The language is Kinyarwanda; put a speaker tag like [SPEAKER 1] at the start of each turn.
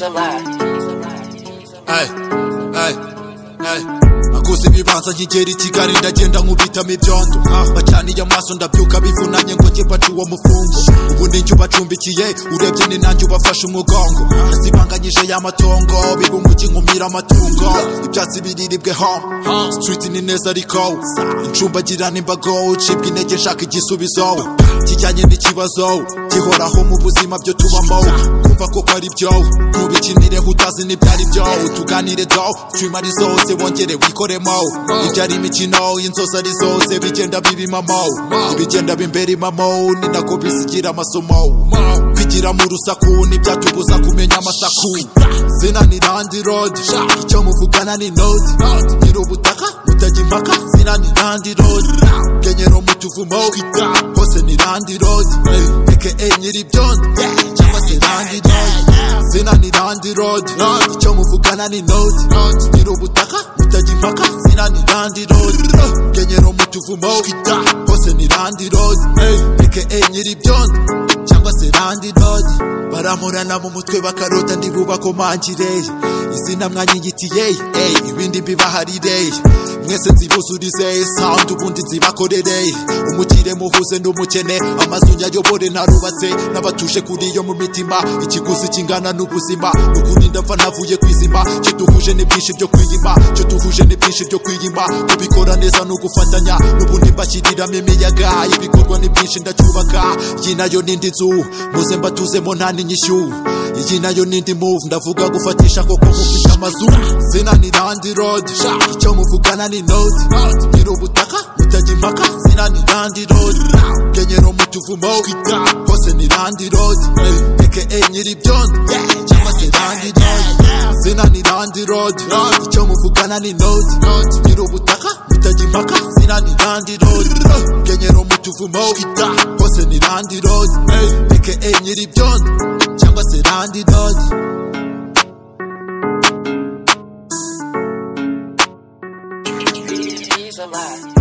[SPEAKER 1] Hey, hey, hey. Naguze ibibanza nkigera i Kigali ndagenda nkubitamo ibyondo bacaniye amaso ndabyuka bivunanye ngo njye baca uwo mufungo ubu ni njye ubacumbikiye urebye ni nanjye ubafashe umugongo nazibanganyije y'amatongo biba umujyi nkumira amatungo ibyatsi biriribweho street ni neza ariko incumbagirana imbago ucibwa intege nshaka igisubizo kijyanye n'ikibazo gihoraho mu buzima byo tubamo kumva koko ari byo ntubikinireho utazi n'ibyari byo tuganire do stream ari zose wongere wikoremo ibyari imikino inzozi ari zose bigenda bibimamo ibigenda bimbera imamo ni nako bisigira amasomo kwigira mu rusaku ntibyatubuza kumenya amasaku zina ni Randy Road icyo muvugana ni note nyiri ubutaka mutajya impaka zina ni Randy Road kenyero mu tuvumo hose ni Randy Road aka nyiri ibyondo cyangwa se Randy Road zina ni Randy Road icyo muvugana ni note nyiri ubutaka mutajya impaka zina ni Randy Road kenyero mu tuvumo hose ni Randy Road aka nyiri ibyondo cyangwa se Randy Road baramurana mu mutwe bakarota ndibubakomangire izina mwanyigitiye ibindi bibaharire mwese nzibuzurize sound ubundi nzibakorere umukire muhuze n'umukene amazu nyayobore narubatse n'abatuje kuri yo mu mitima ikiguzi kingana n'ubuzima n'ukuri ndapfa navuye kwizima cyo duhuje ni byinshi byo kwiyima cyo duhuje ni byinshi byo kwiyima kubikora neza no gufatanya n'ubundi mbashyiriramo imiyaga ibikorwa ni byinshi ndacyubaka iyi nayo n'indi nzu muze mbatuzemo nta n'inyishyu iyi nayo n'indi move ndavuga gufatisha koko mufite amazu zina ni Randy Road icyo muvugana ni note nyiri ubutaka mutajya impaka zina ni Randy Road kenyero mu tuvumo hose ni Randy Road aka nyiri ibyondo cyangwa se Randy Road zina ni Randy Road icyo muvugana ni note nyiri ubutaka mutajya impaka zina ni Randy Road kenyero mu tuvumo hose ni Randy Road aka nyiri ibyondo cyangwa se Randy Road.
[SPEAKER 2] He's alive.